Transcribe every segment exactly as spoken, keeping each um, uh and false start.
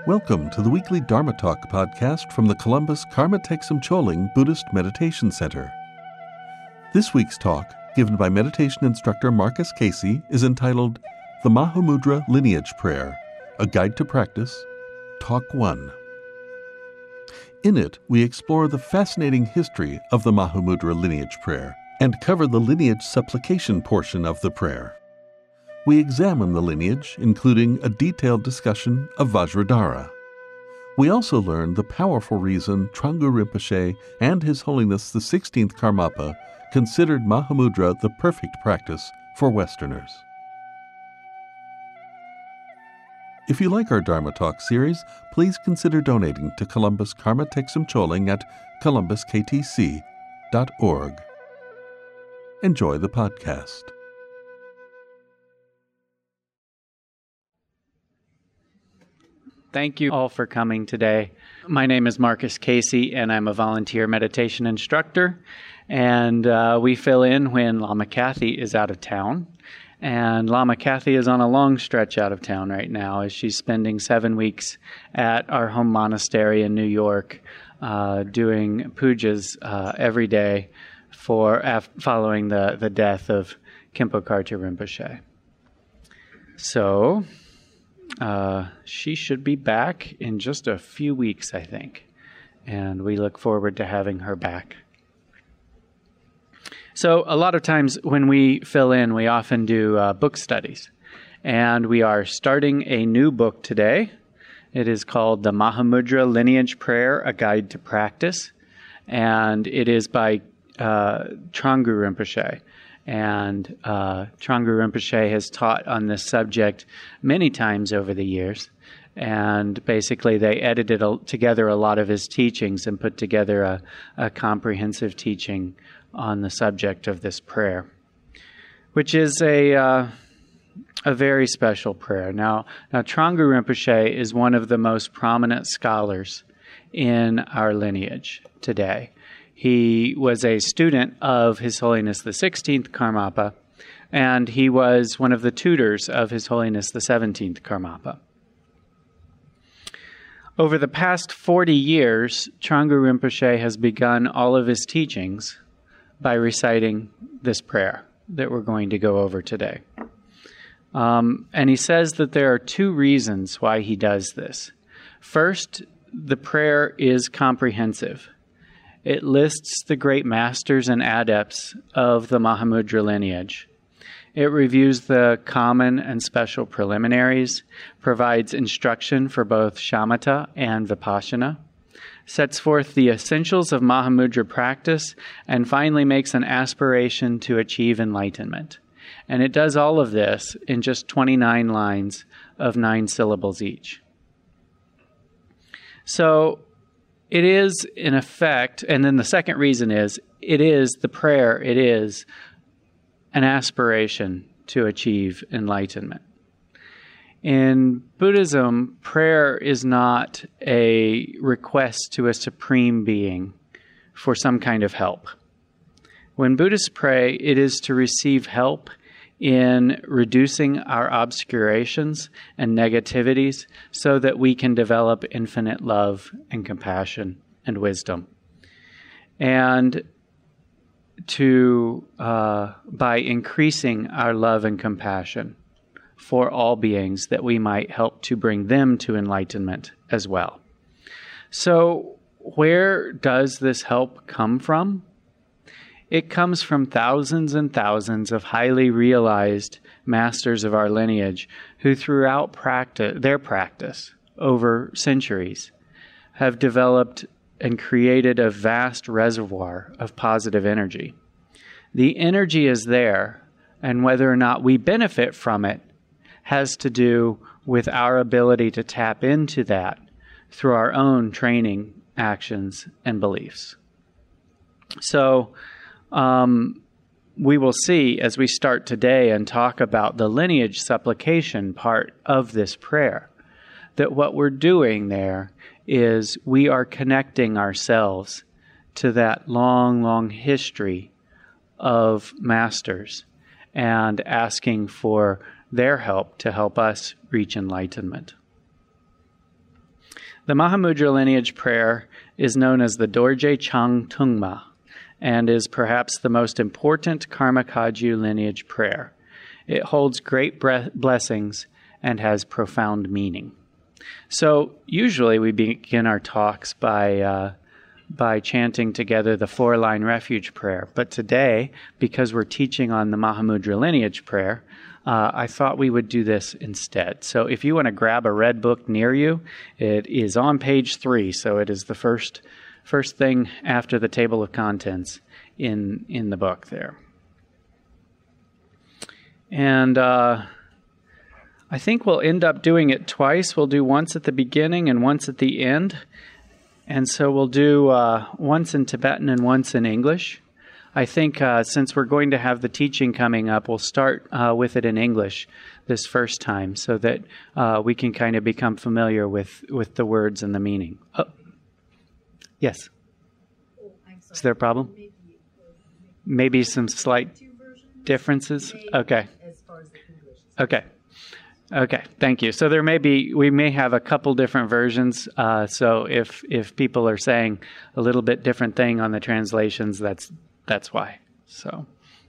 Welcome to the weekly Dharma Talk podcast from the Columbus Karma Thegsum Choling Buddhist Meditation Center. This week's talk, given by meditation instructor Marcus Casey, is entitled The Mahamudra Lineage Prayer, A Guide to Practice, Talk one. In it, we explore the fascinating history of the Mahamudra lineage prayer and cover the lineage supplication portion of the prayer. We examine the lineage, including a detailed discussion of Vajradhara. We also learn the powerful reason Trungpa Rinpoche and His Holiness the sixteenth Karmapa considered Mahamudra the perfect practice for Westerners. If you like our Dharma Talk series, please consider donating to Columbus Karma Thegsum Choling at columbus k t c dot org. Enjoy the podcast. Thank you all for coming today. My name is Marcus Casey, and I'm a volunteer meditation instructor. And uh, we fill in when Lama Kathy is out of town. And Lama Kathy is on a long stretch out of town right now as she's spending seven weeks at our home monastery in New York uh, doing pujas uh, every day for af- following the, the death of Khenpo Karthar Rinpoche. So... Uh, she should be back in just a few weeks, I think, and we look forward to having her back. So a lot of times when we fill in, we often do uh, book studies, and we are starting a new book today. It is called The Mahamudra Lineage Prayer, A Guide to Practice, and it is by uh, Trungpa Rinpoche. And uh, Trungpa Rinpoche has taught on this subject many times over the years. And basically they edited a, together a lot of his teachings and put together a, a comprehensive teaching on the subject of this prayer, which is a uh, a very special prayer. Now, now Trungpa Rinpoche is one of the most prominent scholars in our lineage today. He was a student of His Holiness the sixteenth Karmapa, and he was one of the tutors of His Holiness the seventeenth Karmapa. Over the past forty years, Trungpa Rinpoche has begun all of his teachings by reciting this prayer that we're going to go over today. Um, and he says that there are two reasons why he does this. First, the prayer is comprehensive. It lists the great masters and adepts of the Mahamudra lineage. It reviews the common and special preliminaries, provides instruction for both shamatha and vipassana, sets forth the essentials of Mahamudra practice, and finally makes an aspiration to achieve enlightenment. And it does all of this in just twenty-nine lines of nine syllables each. So, it is, in effect, and then the second reason is, it is the prayer, it is an aspiration to achieve enlightenment. In Buddhism, prayer is not a request to a supreme being for some kind of help. When Buddhists pray, it is to receive help in reducing our obscurations and negativities so that we can develop infinite love and compassion and wisdom. And to, uh, by increasing our love and compassion for all beings, that we might help to bring them to enlightenment as well. So, where does this help come from? It comes from thousands and thousands of highly realized masters of our lineage who throughout practice, their practice over centuries have developed and created a vast reservoir of positive energy. The energy is there, and whether or not we benefit from it has to do with our ability to tap into that through our own training, actions, and beliefs. So, Um, we will see as we start today and talk about the lineage supplication part of this prayer, that what we're doing there is we are connecting ourselves to that long, long history of masters and asking for their help to help us reach enlightenment. The Mahamudra lineage prayer is known as the Dorje Chang Tungma and is perhaps the most important Karma Kagyu lineage prayer. It holds great bre- blessings and has profound meaning. So usually we begin our talks by uh, by chanting together the four-line refuge prayer. But today, because we're teaching on the Mahamudra lineage prayer, uh, I thought we would do this instead. So if you want to grab a red book near you, it is on page three. So it is the first first thing after the table of contents in in the book there. And uh, I think we'll end up doing it twice. We'll do once at the beginning and once at the end. And so we'll do uh, once in Tibetan and once in English. I think uh, since we're going to have the teaching coming up, we'll start uh, with it in English this first time so that uh, we can kind of become familiar with, with the words and the meaning. Oh. Yes? Oh, I'm sorry. Is there a problem? Maybe, Maybe some slight two versions? differences? Maybe Okay. As far as the English. Okay. Okay, thank you. So there may be, we may have a couple different versions. Uh, so if if people are saying a little bit different thing on the translations, that's that's why. So,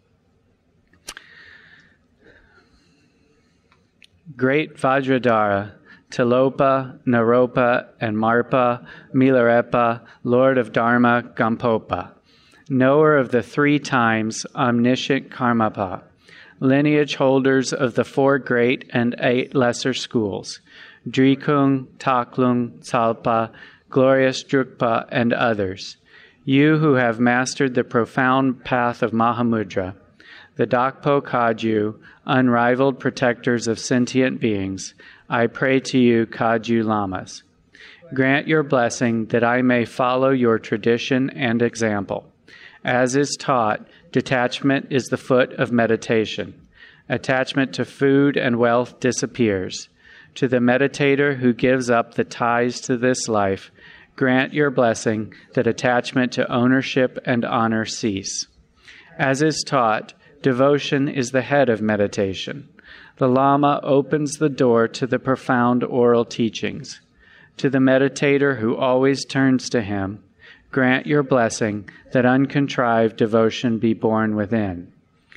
great Vajradhara, Tilopa, Naropa, and Marpa, Milarepa, Lord of Dharma, Gampopa, knower of the three times omniscient Karmapa, lineage holders of the four great and eight lesser schools, Drikung, Taklung, Tsalpa, Glorious Drukpa, and others. You who have mastered the profound path of Mahamudra, the Dakpo Kagyu, unrivaled protectors of sentient beings, I pray to you, Kagyu Lamas. Grant your blessing that I may follow your tradition and example. As is taught, detachment is the foot of meditation. Attachment to food and wealth disappears. To the meditator who gives up the ties to this life, grant your blessing that attachment to ownership and honor cease. As is taught, devotion is the head of meditation. The Lama opens the door to the profound oral teachings. To the meditator who always turns to him, grant your blessing that uncontrived devotion be born within.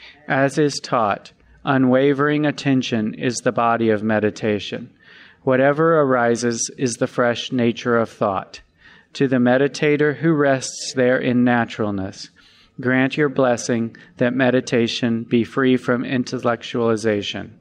As is taught, unwavering attention is the body of meditation. Whatever arises is the fresh nature of thought. To the meditator who rests there in naturalness, grant your blessing that meditation be free from intellectualization.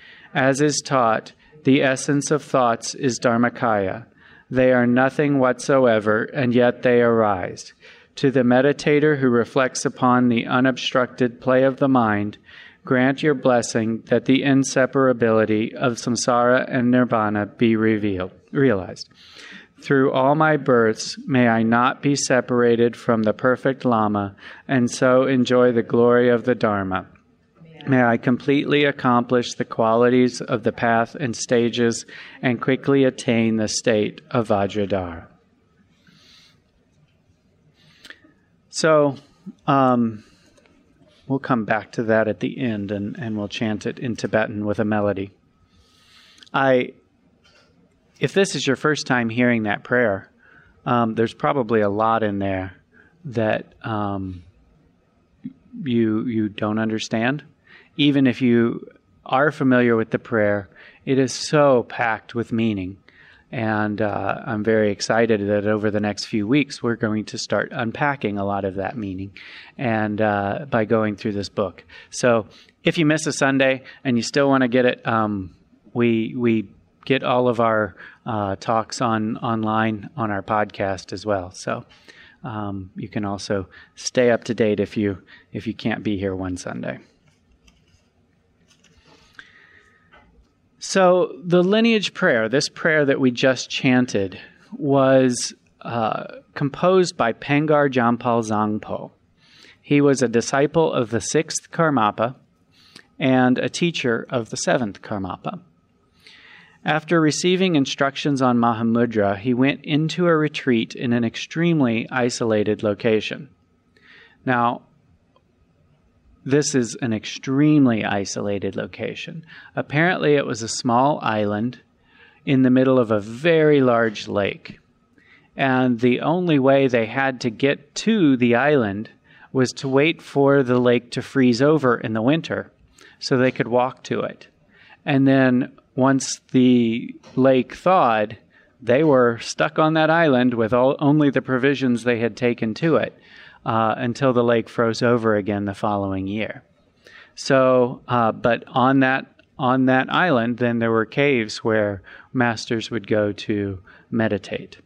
As is taught, the essence of thoughts is Dharmakaya. They are nothing whatsoever, and yet they arise. To the meditator who reflects upon the unobstructed play of the mind, grant your blessing that the inseparability of samsara and nirvana be revealed, realized. Through all my births, may I not be separated from the perfect Lama, and so enjoy the glory of the Dharma. May I completely accomplish the qualities of the path and stages and quickly attain the state of Vajradhara. So, um, we'll come back to that at the end and, and we'll chant it in Tibetan with a melody. I, if this is your first time hearing that prayer, um, there's probably a lot in there that um, you you don't understand. Even if you are familiar with the prayer, it is so packed with meaning. And uh, I'm very excited that over the next few weeks, we're going to start unpacking a lot of that meaning and uh, by going through this book. So if you miss a Sunday and you still want to get it, um, we we get all of our uh, talks on online on our podcast as well. So um, you can also stay up to date if you if you can't be here one Sunday. So the lineage prayer, this prayer that we just chanted, was uh, composed by Pengar Jampal Zangpo. He was a disciple of the sixth Karmapa and a teacher of the seventh Karmapa. After receiving instructions on Mahamudra, he went into a retreat in an extremely isolated location. Now, this is an extremely isolated location. Apparently, it was a small island in the middle of a very large lake. And the only way they had to get to the island was to wait for the lake to freeze over in the winter so they could walk to it. And then once the lake thawed, they were stuck on that island with all, only the provisions they had taken to it uh, until the lake froze over again the following year. So, uh, but on that on that island, then there were caves where masters would go to meditate.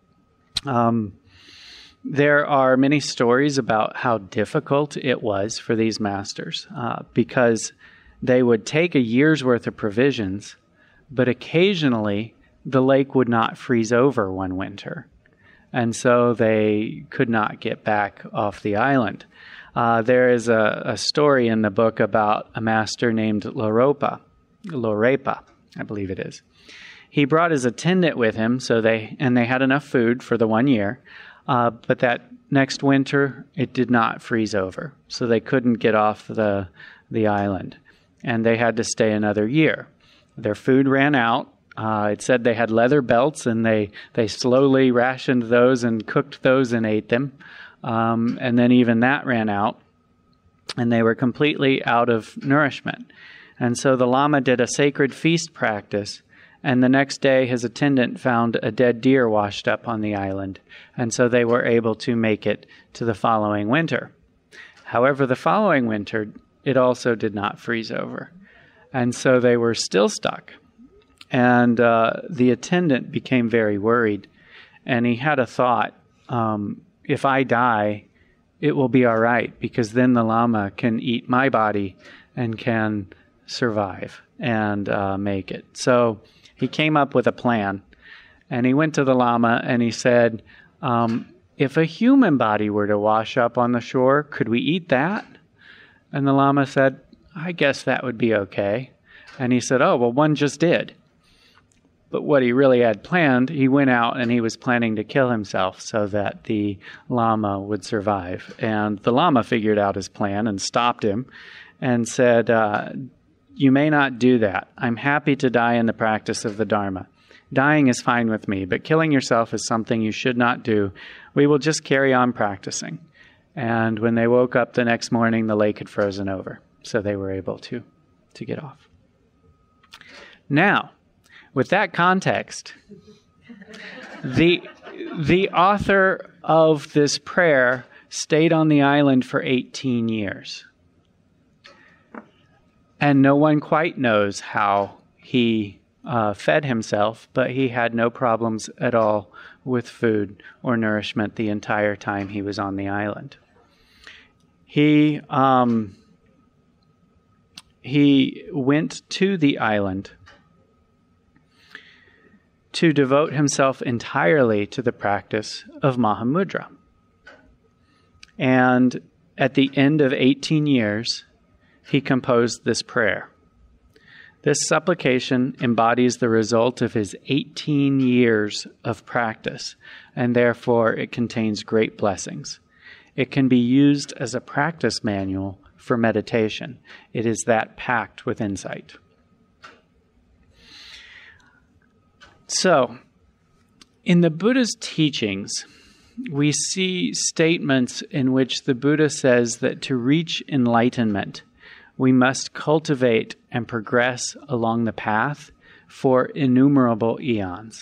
Um, there are many stories about how difficult it was for these masters uh, because they would take a year's worth of provisions, but occasionally the lake would not freeze over one winter, and so they could not get back off the island. Uh, there is a, a story in the book about a master named Loropa, Lorepa, I believe it is. He brought his attendant with him, so they and they had enough food for the one year, uh, but that next winter it did not freeze over, so they couldn't get off the the island, and they had to stay another year. Their food ran out. Uh, it said they had leather belts, and they, they slowly rationed those and cooked those and ate them. Um, and then even that ran out, and they were completely out of nourishment. And so the Lama did a sacred feast practice, and the next day his attendant found a dead deer washed up on the island, and so they were able to make it to the following winter. However, the following winter, it also did not freeze over, and so they were still stuck. And uh, the attendant became very worried, and he had a thought, um, if I die, it will be all right, because then the Lama can eat my body and can survive and uh, make it. So he came up with a plan, and he went to the Lama and he said, um, if a human body were to wash up on the shore, could we eat that? And the Lama said, I guess that would be okay. And he said, oh, well, one just did. But what he really had planned, he went out and he was planning to kill himself so that the Lama would survive. And the Lama figured out his plan and stopped him and said, uh, you may not do that. I'm happy to die in the practice of the Dharma. Dying is fine with me, but killing yourself is something you should not do. We will just carry on practicing. And when they woke up the next morning, the lake had frozen over, so they were able to, to get off. Now, with that context, the, the author of this prayer stayed on the island for eighteen years. And no one quite knows how he uh, fed himself, but he had no problems at all with food or nourishment the entire time he was on the island. He, um, he went to the island to devote himself entirely to the practice of Mahamudra. And at the end of eighteen years, he composed this prayer. This supplication embodies the result of his eighteen years of practice, and therefore it contains great blessings. It can be used as a practice manual for meditation. It is that packed with insight. So, in the Buddha's teachings, we see statements in which the Buddha says that to reach enlightenment, we must cultivate and progress along the path for innumerable eons.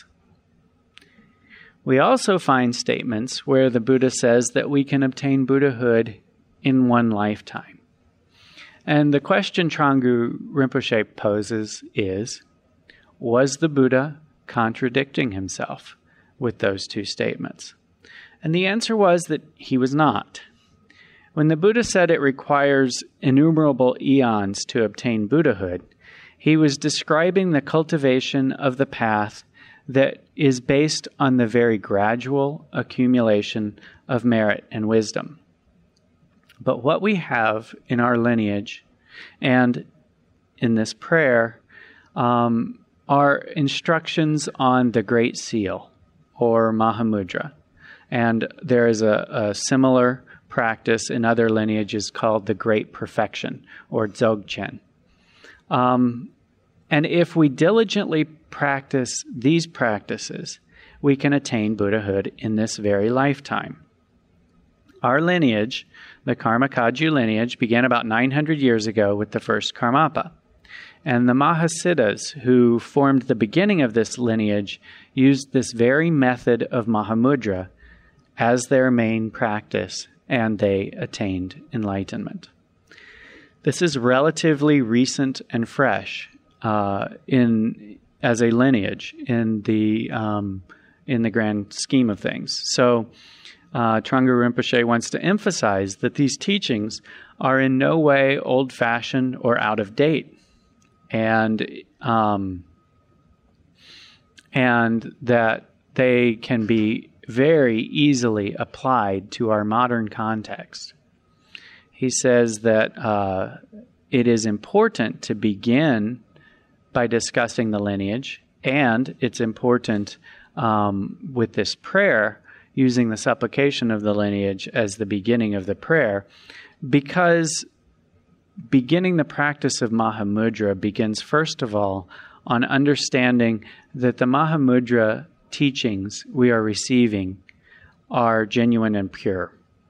We also find statements where the Buddha says that we can obtain Buddhahood in one lifetime. And the question Trungpa Rinpoche poses is, was the Buddha contradicting himself with those two statements? And the answer was that he was not. When the Buddha said it requires innumerable eons to obtain Buddhahood, he was describing the cultivation of the path that is based on the very gradual accumulation of merit and wisdom. But what we have in our lineage and in this prayer um, are instructions on the Great Seal, or Mahamudra. And there is a, a similar practice in other lineages called the Great Perfection, or Dzogchen. Um, And if we diligently practice these practices, we can attain Buddhahood in this very lifetime. Our lineage, the Karmakaju lineage, began about nine hundred years ago with the first Karmapa. And the Mahasiddhas, who formed the beginning of this lineage, used this very method of Mahamudra as their main practice, and they attained enlightenment. This is relatively recent and fresh uh, in as a lineage in the um, in the grand scheme of things. So, uh, Trungpa Rinpoche wants to emphasize that these teachings are in no way old-fashioned or out of date, and um, and that they can be very easily applied to our modern context. He says that uh, it is important to begin by discussing the lineage, and it's important um, with this prayer, using the supplication of the lineage as the beginning of the prayer, because beginning the practice of Mahamudra begins, first of all, on understanding that the Mahamudra teachings we are receiving are genuine and pure.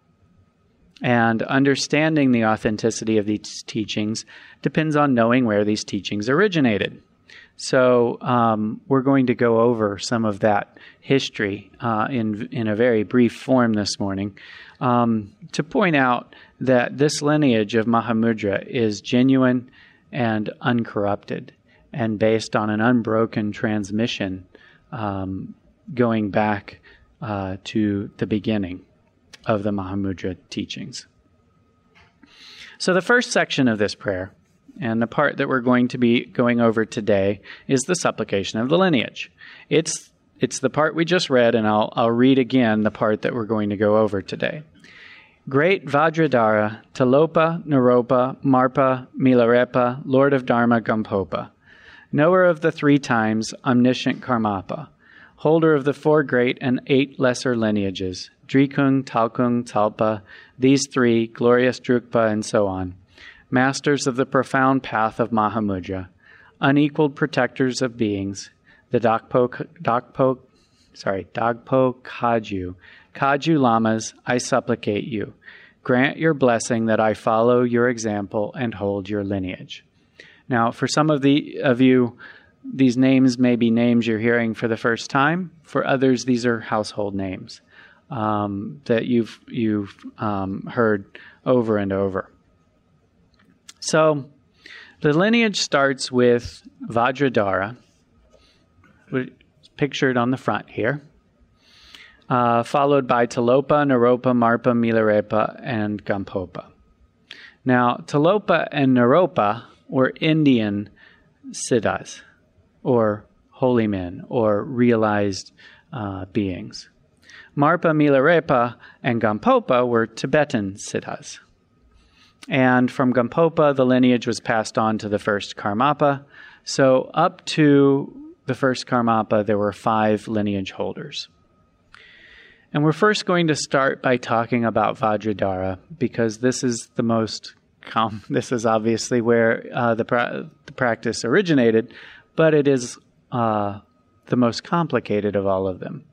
And understanding the authenticity of these teachings depends on knowing where these teachings originated. So um, we're going to go over some of that history uh, in in a very brief form this morning um, to point out that this lineage of Mahamudra is genuine and uncorrupted and based on an unbroken transmission um, going back uh, to the beginning of the Mahamudra teachings. So the first section of this prayer, and the part that we're going to be going over today, is the supplication of the lineage. It's it's the part we just read, and I'll I'll read again the part that we're going to go over today. Great Vajradhara, Tilopa, Naropa, Marpa, Milarepa, Lord of Dharma, Gampopa, knower of the three times, omniscient Karmapa, holder of the four great and eight lesser lineages, Drikung, Talkung, Talpa, these three, glorious Drukpa, and so on, masters of the profound path of Mahamudra, unequaled protectors of beings, the Dakpo, Dakpo, sorry, Dagpo Kaju, Kaju Lamas, I supplicate you, grant your blessing that I follow your example and hold your lineage. Now, for some of the of you, these names may be names you're hearing for the first time. For others, these are household names um, that you've you've um, heard over and over. So, the lineage starts with Vajradhara, pictured on the front here, uh, followed by Tilopa, Naropa, Marpa, Milarepa, and Gampopa. Now, Tilopa and Naropa were Indian siddhas, or holy men, or realized uh, beings. Marpa, Milarepa, and Gampopa were Tibetan siddhas. And from Gampopa, the lineage was passed on to the first Karmapa. So up to the first Karmapa, there were five lineage holders. And we're first going to start by talking about Vajradhara, because this is the most com- this is obviously where uh, the, pra- the practice originated, but it is uh, the most complicated of all of them.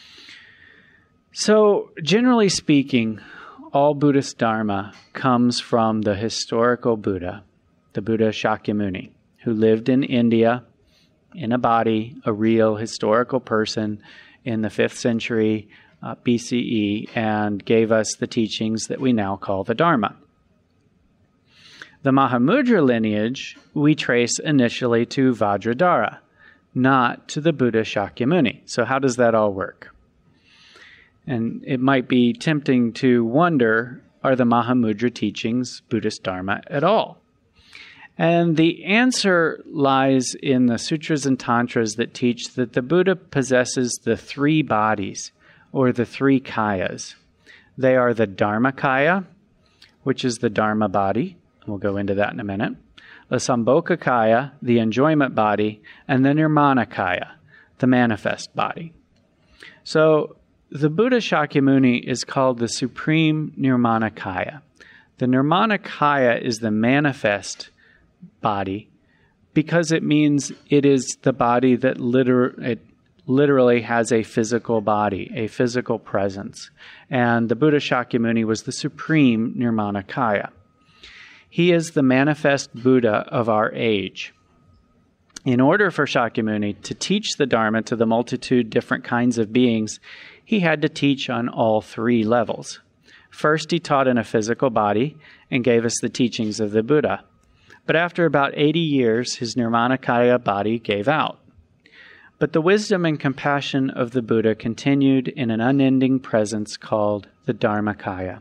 So, generally speaking, all Buddhist Dharma comes from the historical Buddha, the Buddha Shakyamuni, who lived in India in a body, a real historical person in the fifth century uh, B C E, and gave us the teachings that we now call the Dharma. The Mahamudra lineage we trace initially to Vajradhara, not to the Buddha Shakyamuni. So how does that all work? And it might be tempting to wonder, are the Mahamudra teachings Buddhist Dharma at all? And the answer lies in the sutras and tantras that teach that the Buddha possesses the three bodies, or the three kayas. They are the Dharmakaya, which is the Dharma body. We'll go into that in a minute. The Sambhogakaya, the enjoyment body, and the Nirmanakaya, the manifest body. So the Buddha Shakyamuni is called the Supreme Nirmanakaya. The Nirmanakaya is the manifest body, because it means it is the body that liter- it literally has a physical body, a physical presence. And the Buddha Shakyamuni was the supreme Nirmanakaya. He is the manifest Buddha of our age. In order for Shakyamuni to teach the Dharma to the multitude different kinds of beings, he had to teach on all three levels. First, he taught in a physical body and gave us the teachings of the Buddha. But after about eighty years, his Nirmanakaya body gave out. But the wisdom and compassion of the Buddha continued in an unending presence called the Dharmakaya.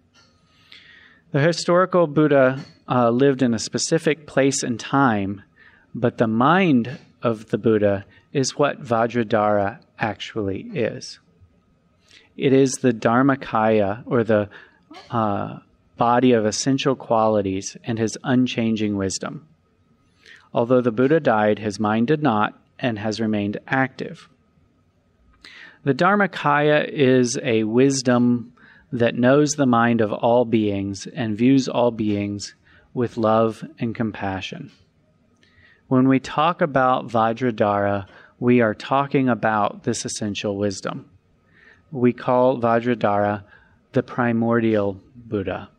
The historical Buddha uh, lived in a specific place and time, but the mind of the Buddha is what Vajradhara actually is. It is the Dharmakaya, or the uh, body of essential qualities and his unchanging wisdom. Although the Buddha died, his mind did not and has remained active. The Dharmakaya is a wisdom that knows the mind of all beings and views all beings with love and compassion. When we talk about Vajradhara, we are talking about this essential wisdom. We call Vajradhara the primordial Buddha.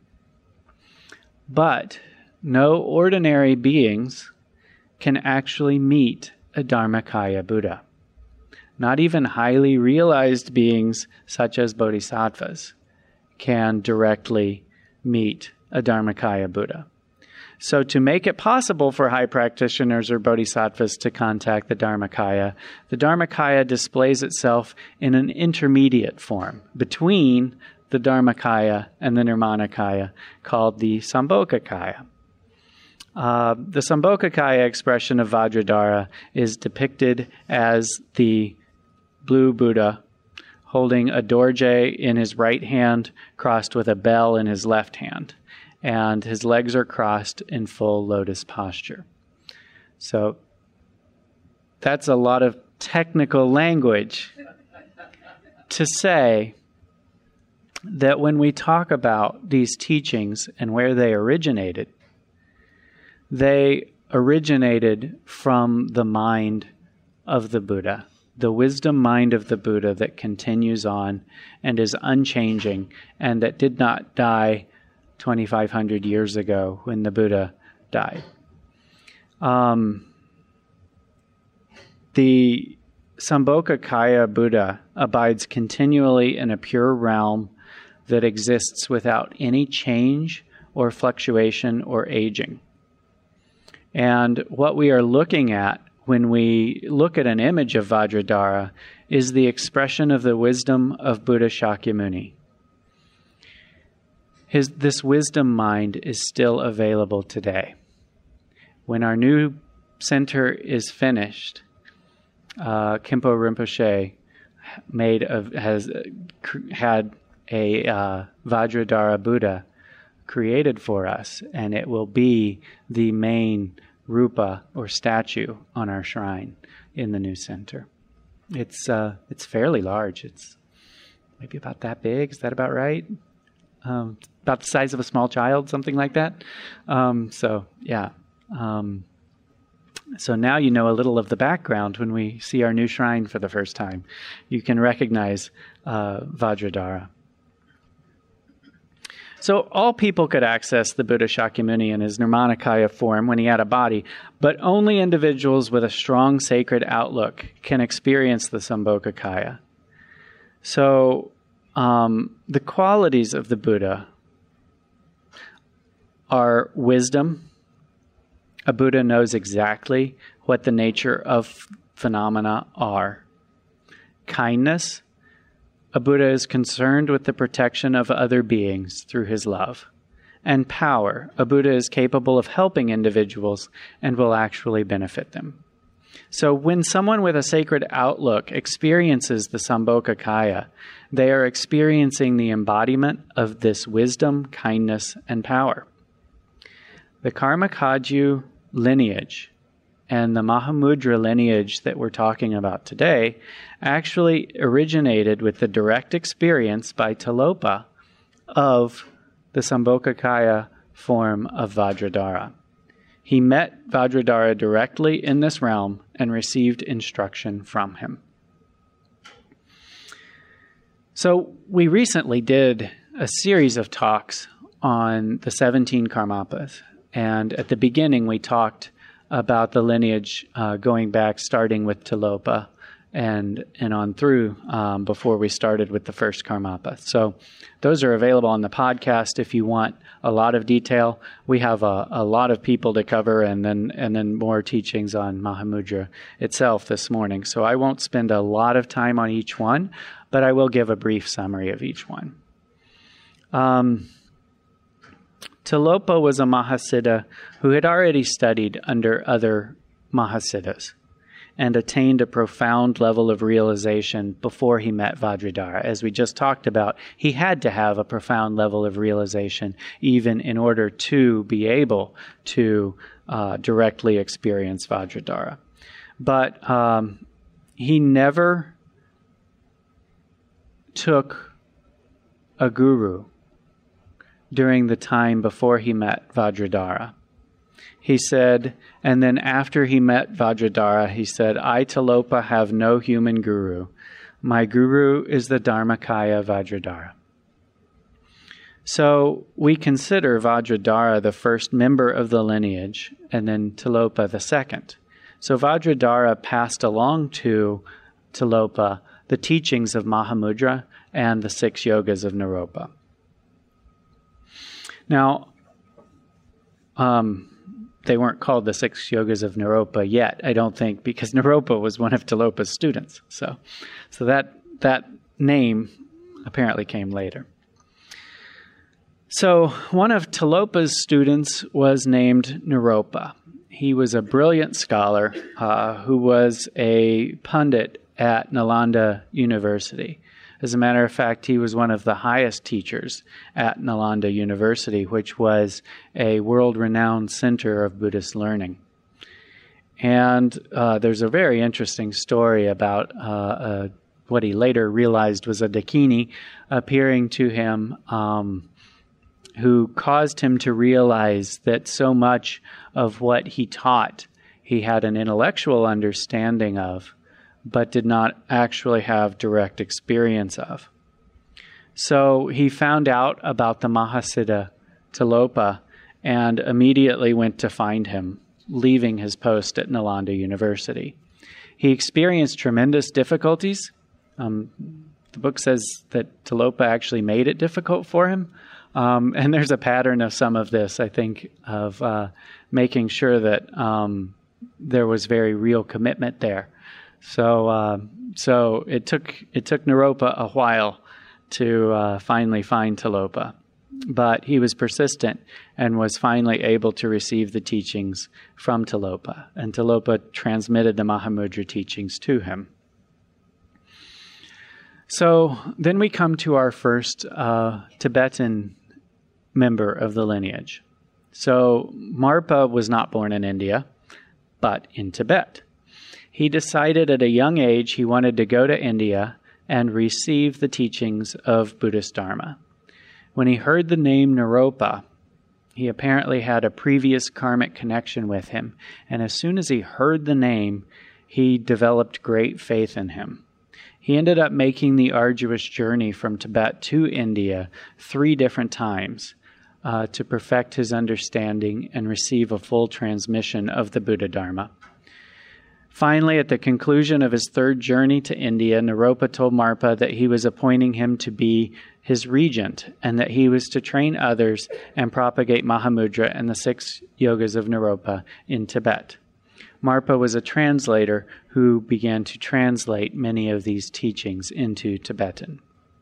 But no ordinary beings can actually meet a Dharmakaya Buddha. Not even highly realized beings such as bodhisattvas can directly meet a Dharmakaya Buddha. So to make it possible for high practitioners or bodhisattvas to contact the Dharmakaya, the Dharmakaya displays itself in an intermediate form between the Dharmakaya and the Nirmanakaya, called the Sambhogakaya. Uh, the Sambhogakaya expression of Vajradhara is depicted as the blue Buddha holding a dorje in his right hand, crossed with a bell in his left hand, and his legs are crossed in full lotus posture. So that's a lot of technical language to say that when we talk about these teachings and where they originated, they originated from the mind of the Buddha, the wisdom mind of the Buddha that continues on and is unchanging, and that did not die twenty-five hundred years ago when the Buddha died. Um, the Sambhogakaya Buddha abides continually in a pure realm that exists without any change or fluctuation or aging. And what we are looking at when we look at an image of Vajradhara is the expression of the wisdom of Buddha Shakyamuni. His, this wisdom mind is still available today. When our new center is finished, uh, Khenpo Rinpoche made a, has had a uh, Vajradhara Buddha created for us, and it will be the main rupa or statue on our shrine in the new center. It's uh, it's fairly large. It's maybe about that big. Is that about right? Um, about the size of a small child, something like that. Um, so yeah. Um, so now you know a little of the background. When we see our new shrine for the first time, you can recognize uh, Vajradhara. So all people could access the Buddha Shakyamuni in his Nirmanakaya form when he had a body, but only individuals with a strong sacred outlook can experience the Sambhogakaya. So um, the qualities of the Buddha are wisdom. A Buddha knows exactly what the nature of phenomena are. Kindness. A Buddha is concerned with the protection of other beings through his love. And power. A Buddha is capable of helping individuals and will actually benefit them. So when someone with a sacred outlook experiences the Sambhogakaya, they are experiencing the embodiment of this wisdom, kindness, and power. The Karmakaju lineage and the Mahamudra lineage that we're talking about today actually originated with the direct experience by Tilopa of the Sambhogakaya form of Vajradhara. He met Vajradhara directly in this realm and received instruction from him. So we recently did a series of talks on the seventeen Karmapas. And at the beginning, we talked about the lineage uh, going back, starting with Tilopa and and on through um, before we started with the first Karmapa. So those are available on the podcast if you want a lot of detail. We have a, a lot of people to cover, and then and then more teachings on Mahamudra itself this morning. So I won't spend a lot of time on each one, but I will give a brief summary of each one. Um, Tilopa was a Mahasiddha who had already studied under other Mahasiddhas and attained a profound level of realization before he met Vajradhara. As we just talked about, he had to have a profound level of realization even in order to be able to uh, directly experience Vajradhara. But um, he never took a guru during the time before he met Vajradhara. He said, and then after he met Vajradhara, he said, I, Tilopa, have no human guru. My guru is the Dharmakaya Vajradhara. So we consider Vajradhara the first member of the lineage, and then Tilopa the second. So Vajradhara passed along to Tilopa the teachings of Mahamudra and the six yogas of Naropa. Now, um, they weren't called the six yogas of Naropa yet, I don't think, because Naropa was one of Tilopa's students. So, so that that name apparently came later. So one of Tilopa's students was named Naropa. He was a brilliant scholar uh, who was a pundit at Nalanda University. As a matter of fact, he was one of the highest teachers at Nalanda University, which was a world-renowned center of Buddhist learning. And uh, there's a very interesting story about uh, uh, what he later realized was a Dakini appearing to him, um, who caused him to realize that so much of what he taught he had an intellectual understanding of, but did not actually have direct experience of. So he found out about the Mahasiddha Tilopa and immediately went to find him, leaving his post at Nalanda University. He experienced tremendous difficulties. Um, the book says that Tilopa actually made it difficult for him. Um, and there's a pattern of some of this, I think, of uh, making sure that um, there was very real commitment there. So, uh, so it took it took Naropa a while to uh, finally find Tilopa, but he was persistent and was finally able to receive the teachings from Tilopa, and Tilopa transmitted the Mahamudra teachings to him. So then we come to our first uh, Tibetan member of the lineage. So Marpa was not born in India, but in Tibet. He decided at a young age he wanted to go to India and receive the teachings of Buddhist Dharma. When he heard the name Naropa, he apparently had a previous karmic connection with him, and as soon as he heard the name, he developed great faith in him. He ended up making the arduous journey from Tibet to India three different times uh, to perfect his understanding and receive a full transmission of the Buddha Dharma. Finally, at the conclusion of his third journey to India, Naropa told Marpa that he was appointing him to be his regent and that he was to train others and propagate Mahamudra and the six yogas of Naropa in Tibet. Marpa was a translator who began to translate many of these teachings into Tibetan.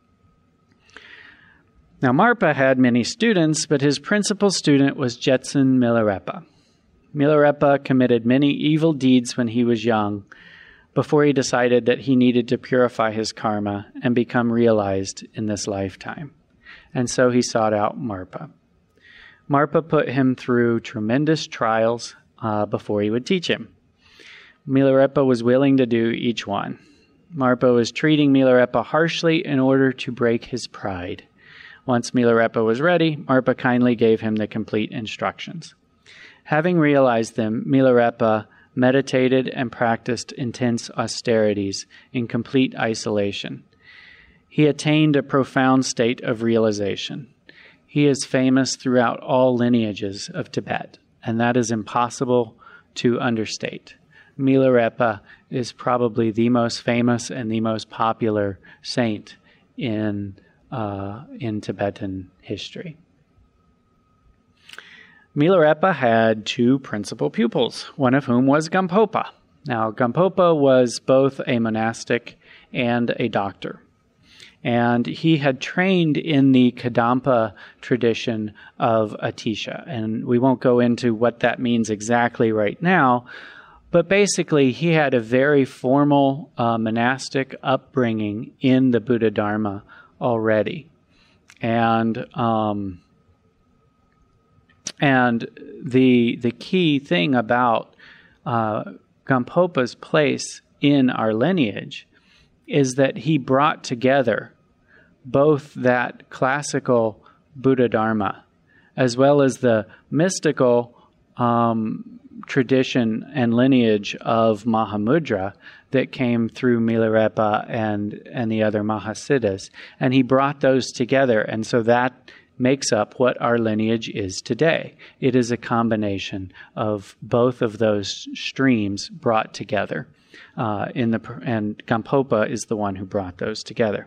Now, Marpa had many students, but his principal student was Jetsun Milarepa. Milarepa committed many evil deeds when he was young, before he decided that he needed to purify his karma and become realized in this lifetime. And so he sought out Marpa. Marpa put him through tremendous trials uh, before he would teach him. Milarepa was willing to do each one. Marpa was treating Milarepa harshly in order to break his pride. Once Milarepa was ready, Marpa kindly gave him the complete instructions. Having realized them, Milarepa meditated and practiced intense austerities in complete isolation. He attained a profound state of realization. He is famous throughout all lineages of Tibet, and that is impossible to understate. Milarepa is probably the most famous and the most popular saint in, uh, in Tibetan history. Milarepa had two principal pupils, one of whom was Gampopa. Now, Gampopa was both a monastic and a doctor. And he had trained in the Kadampa tradition of Atisha. And we won't go into what that means exactly right now, but basically he had a very formal uh, monastic upbringing in the Buddha Dharma already. And um, and the the key thing about uh, Gampopa's place in our lineage is that he brought together both that classical Buddha Dharma as well as the mystical um, tradition and lineage of Mahamudra that came through Milarepa and, and the other Mahasiddhas. And he brought those together, and so that makes up what our lineage is today. It is a combination of both of those streams brought together. Uh, in the and Gampopa is the one who brought those together.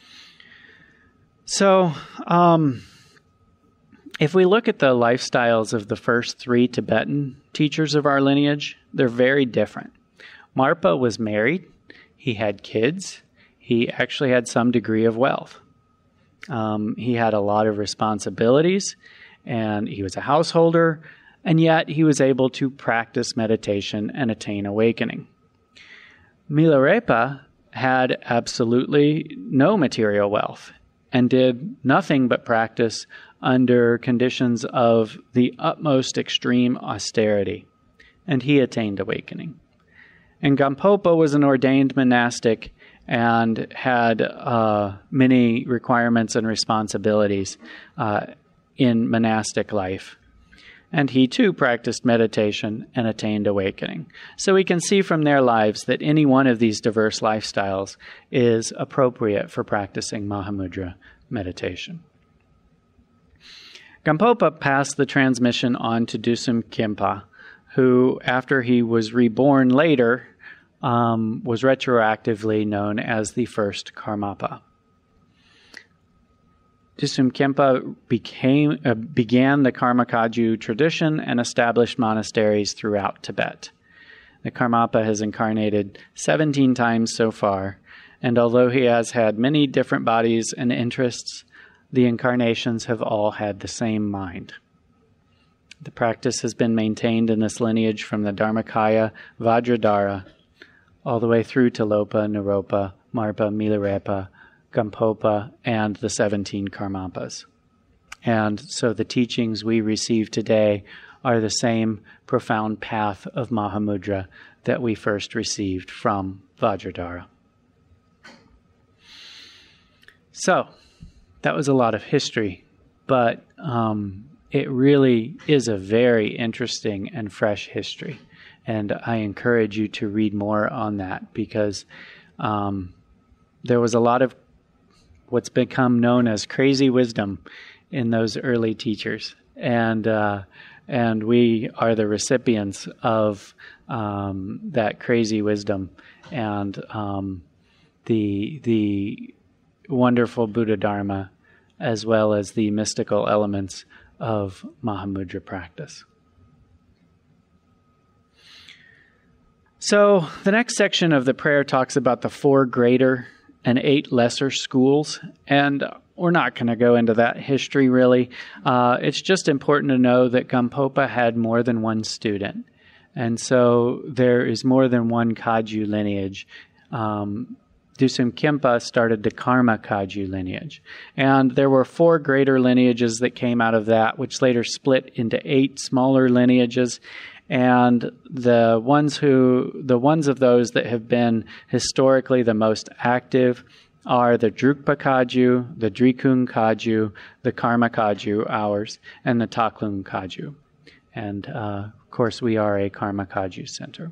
So, um, if we look at the lifestyles of the first three Tibetan teachers of our lineage, they're very different. Marpa was married. He had kids. He actually had some degree of wealth. Um, he had a lot of responsibilities, and he was a householder, and yet he was able to practice meditation and attain awakening. Milarepa had absolutely no material wealth and did nothing but practice under conditions of the utmost extreme austerity, and he attained awakening. And Gampopa was an ordained monastic and had uh, many requirements and responsibilities uh, in monastic life. And he too practiced meditation and attained awakening. So we can see from their lives that any one of these diverse lifestyles is appropriate for practicing Mahamudra meditation. Gampopa passed the transmission on to Dusum Khenpa, who, after he was reborn later, Um, was retroactively known as the first Karmapa. Dusum Khenpa became, uh, began the Karmakaju tradition and established monasteries throughout Tibet. The Karmapa has incarnated seventeen times so far, and although he has had many different bodies and interests, the incarnations have all had the same mind. The practice has been maintained in this lineage from the Dharmakaya Vajradhara all the way through to Lopa, Naropa, Marpa, Milarepa, Gampopa, and the seventeen Karmapas. And so the teachings we receive today are the same profound path of Mahamudra that we first received from Vajradhara. So, that was a lot of history, but um, it really is a very interesting and fresh history. And I encourage you to read more on that because um, there was a lot of what's become known as crazy wisdom in those early teachers. And uh, and we are the recipients of um, that crazy wisdom and um, the the wonderful Buddha Dharma as well as the mystical elements of Mahamudra practice. So the next section of the prayer talks about the four greater and eight lesser schools, and we're not going to go into that history really. Uh, it's just important to know that Gampopa had more than one student, and so there is more than one Kagyu lineage. Um, Dusum Khenpa started the Karma Kagyu lineage, and there were four greater lineages that came out of that, which later split into eight smaller lineages. And the ones who, the ones of those that have been historically the most active are the Drukpa Kagyu, the Drikung Kagyu, the Karma Kagyu, ours, and the Taklung Kagyu. And, uh, of course, we are a Karma Kagyu center.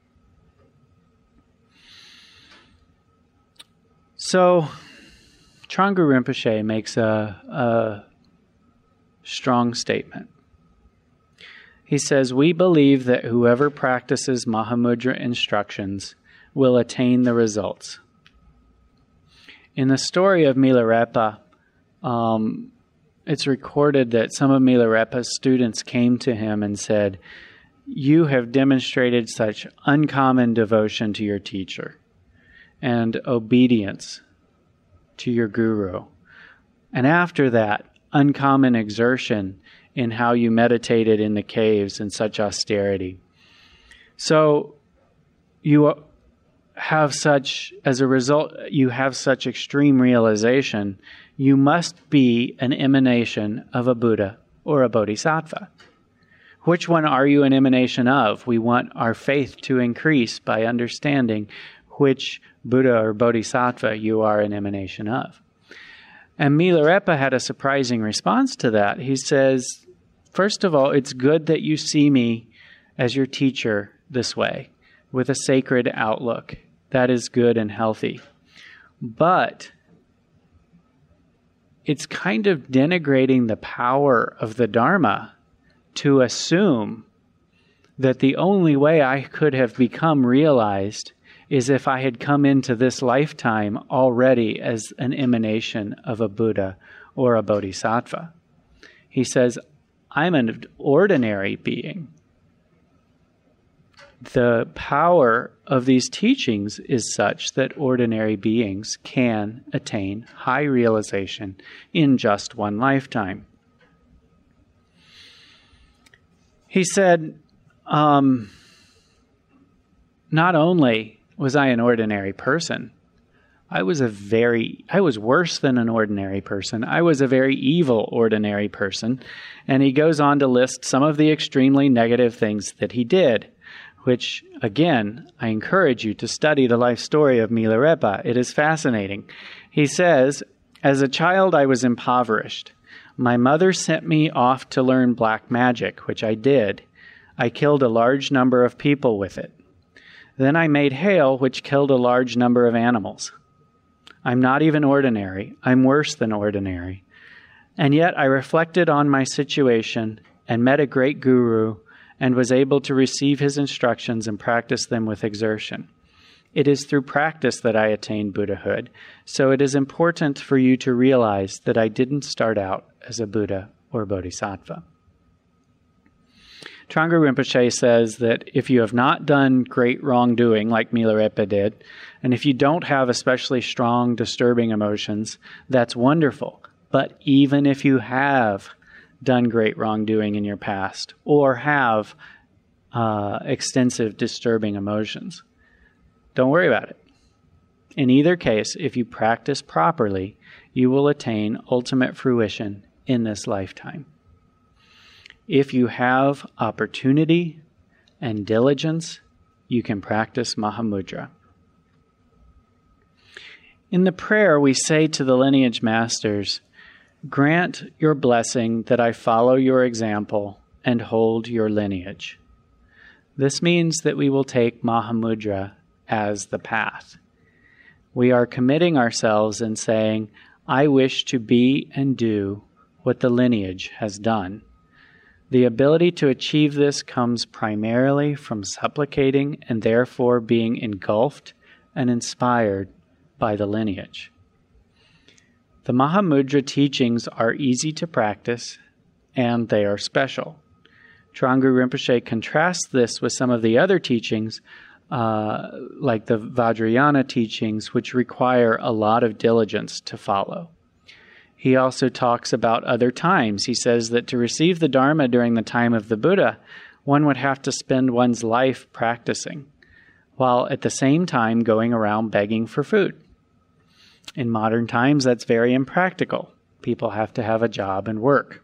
So, Trungpa Rinpoche makes a, a strong statement. He says, "We believe that whoever practices Mahamudra instructions will attain the results." In the story of Milarepa, um, it's recorded that some of Milarepa's students came to him and said, "You have demonstrated such uncommon devotion to your teacher and obedience to your guru. And after that, uncommon exertion in how you meditated in the caves in such austerity. So you have such, as a result, you have such extreme realization, you must be an emanation of a Buddha or a Bodhisattva. Which one are you an emanation of? We want our faith to increase by understanding which Buddha or Bodhisattva you are an emanation of." And Milarepa had a surprising response to that. He says, "First of all, it's good that you see me as your teacher this way, with a sacred outlook. That is good and healthy. But it's kind of denigrating the power of the Dharma to assume that the only way I could have become realized is if I had come into this lifetime already as an emanation of a Buddha or a Bodhisattva." He says, "I'm an ordinary being. The power of these teachings is such that ordinary beings can attain high realization in just one lifetime." He said, um, not only was I an ordinary person, I was a very, I was worse than an ordinary person. I was a very evil ordinary person. And he goes on to list some of the extremely negative things that he did, which, again, I encourage you to study the life story of Milarepa. It is fascinating. He says, "As a child, I was impoverished. My mother sent me off to learn black magic, which I did. I killed a large number of people with it. Then I made hail, which killed a large number of animals. I'm not even ordinary. I'm worse than ordinary. And yet I reflected on my situation and met a great guru and was able to receive his instructions and practice them with exertion. It is through practice that I attained Buddhahood, so it is important for you to realize that I didn't start out as a Buddha or Bodhisattva." Trungpa Rinpoche says that if you have not done great wrongdoing like Milarepa did, and if you don't have especially strong, disturbing emotions, that's wonderful. But even if you have done great wrongdoing in your past, or have uh, extensive, disturbing emotions, don't worry about it. In either case, if you practice properly, you will attain ultimate fruition in this lifetime. If you have opportunity and diligence, you can practice Mahamudra. In the prayer, we say to the lineage masters, "Grant your blessing that I follow your example and hold your lineage." This means that we will take Mahamudra as the path. We are committing ourselves and saying, "I wish to be and do what the lineage has done." The ability to achieve this comes primarily from supplicating and therefore being engulfed and inspired by the lineage. The Mahamudra teachings are easy to practice and they are special. Trungpa Rinpoche contrasts this with some of the other teachings, uh, like the Vajrayana teachings, which require a lot of diligence to follow. He also talks about other times. He says that to receive the Dharma during the time of the Buddha, one would have to spend one's life practicing, while at the same time going around begging for food. In modern times, that's very impractical. People have to have a job and work.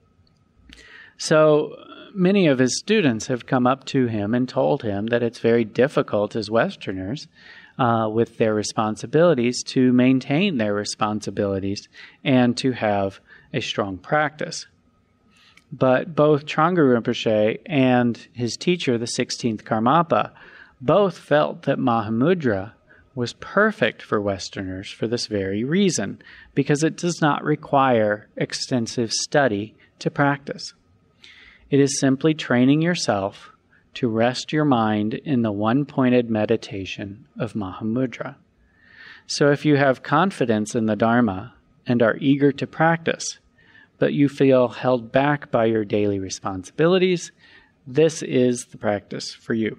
So many of his students have come up to him and told him that it's very difficult as Westerners Uh, with their responsibilities to maintain their responsibilities and to have a strong practice. But both Trungpa Rinpoche and his teacher, the sixteenth Karmapa, both felt that Mahamudra was perfect for Westerners for this very reason, because it does not require extensive study to practice. It is simply training yourself to rest your mind in the one-pointed meditation of Mahamudra. So if you have confidence in the Dharma and are eager to practice, but you feel held back by your daily responsibilities, this is the practice for you.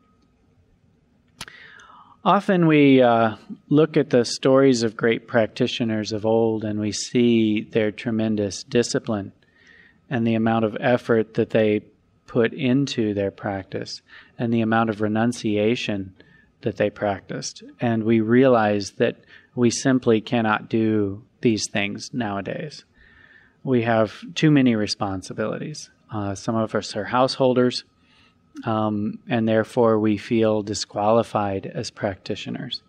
Often we uh, look at the stories of great practitioners of old and we see their tremendous discipline and the amount of effort that they put into their practice and the amount of renunciation that they practiced. And we realize that we simply cannot do these things nowadays. We have too many responsibilities. Uh, some of us are householders, um, and therefore we feel disqualified as practitioners.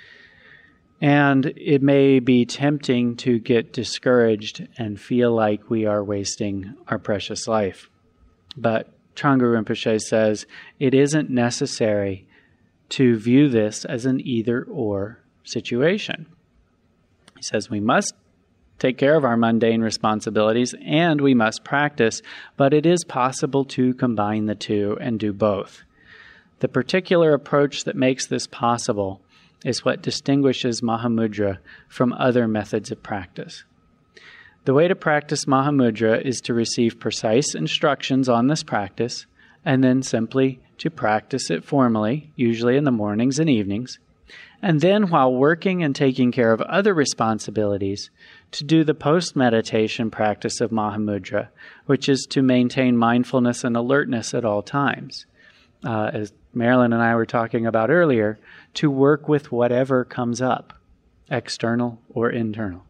And it may be tempting to get discouraged and feel like we are wasting our precious life. But Trungpa Rinpoche says it isn't necessary to view this as an either-or situation. He says we must take care of our mundane responsibilities and we must practice, but it is possible to combine the two and do both. The particular approach that makes this possible is what distinguishes Mahamudra from other methods of practice. The way to practice Mahamudra is to receive precise instructions on this practice and then simply to practice it formally, usually in the mornings and evenings, and then while working and taking care of other responsibilities, to do the post-meditation practice of Mahamudra, which is to maintain mindfulness and alertness at all times. Uh, as Marilyn and I were talking about earlier, to work with whatever comes up, external or internal.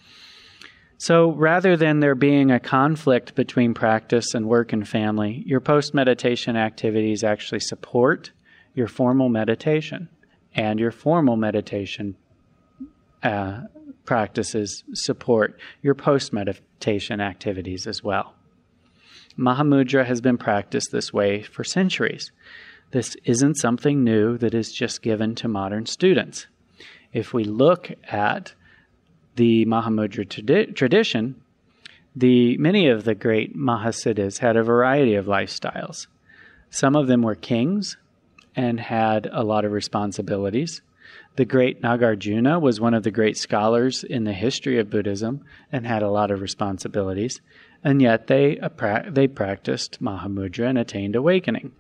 So rather than there being a conflict between practice and work and family, your post-meditation activities actually support your formal meditation, and your formal meditation uh, practices support your post-meditation activities as well. Mahamudra has been practiced this way for centuries. This isn't something new that is just given to modern students. If we look at the Mahamudra tradi- tradition, the many of the great Mahasiddhas had a variety of lifestyles. Some of them were kings and had a lot of responsibilities. The great Nagarjuna was one of the great scholars in the history of Buddhism and had a lot of responsibilities, and yet they, uh, they practiced Mahamudra and attained awakening.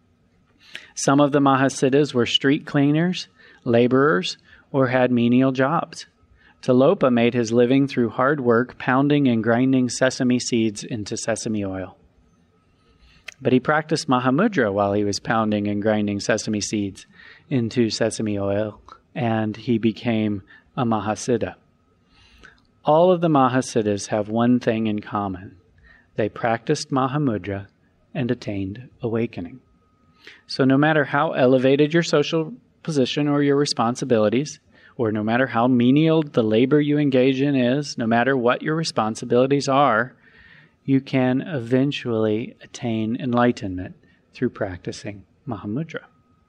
Some of the Mahasiddhas were street cleaners, laborers, or had menial jobs. Tilopa made his living through hard work pounding and grinding sesame seeds into sesame oil. But he practiced Mahamudra while he was pounding and grinding sesame seeds into sesame oil, and he became a Mahasiddha. All of the Mahasiddhas have one thing in common. They practiced Mahamudra and attained awakening. So no matter how elevated your social position or your responsibilities, or no matter how menial the labor you engage in is, no matter what your responsibilities are, you can eventually attain enlightenment through practicing Mahamudra.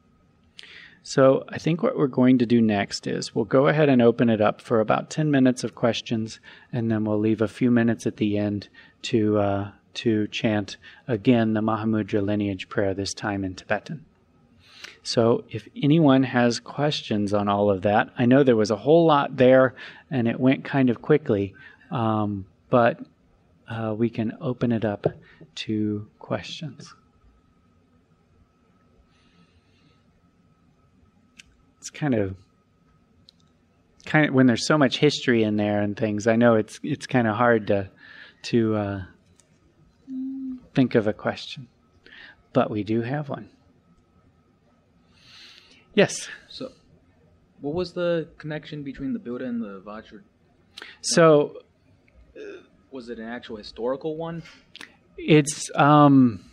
So I think what we're going to do next is we'll go ahead and open it up for about ten minutes of questions, and then we'll leave a few minutes at the end to uh, to chant again the Mahamudra lineage prayer, this time in Tibetan. So if anyone has questions on all of that, I know there was a whole lot there and it went kind of quickly, um, but uh, we can open it up to questions. It's kind of, kind of when there's so much history in there and things, I know it's it's kind of hard to to uh, think of a question, but we do have one. Yes. So, what was the connection between the Buddha and the Vajra? So, was it an actual historical one? It's um,